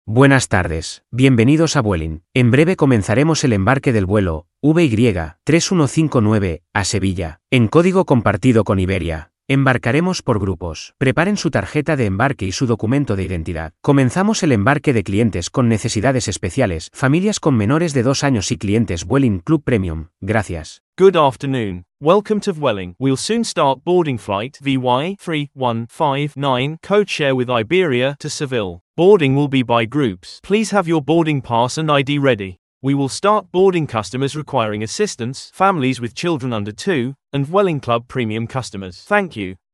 Buenas tardes, bienvenidos a Vueling. En breve comenzaremos el embarque del vuelo VY3159 a Sevilla, en código compartido con Iberia. Embarcaremos por grupos. Preparen su tarjeta de embarque y su documento de identidad. Comenzamos el embarque de clientes con necesidades especiales, familias con menores de 2 años y clientes Vueling Club Premium. Gracias. Good afternoon. Welcome to Vueling. We'll soon start boarding flight VY3159 codeshare with Iberia to Seville. Boarding will be by groups. Please have your boarding pass and ID ready. We will start boarding customers requiring assistance, families with children under 2, and Vueling Club Premium customers. Thank you.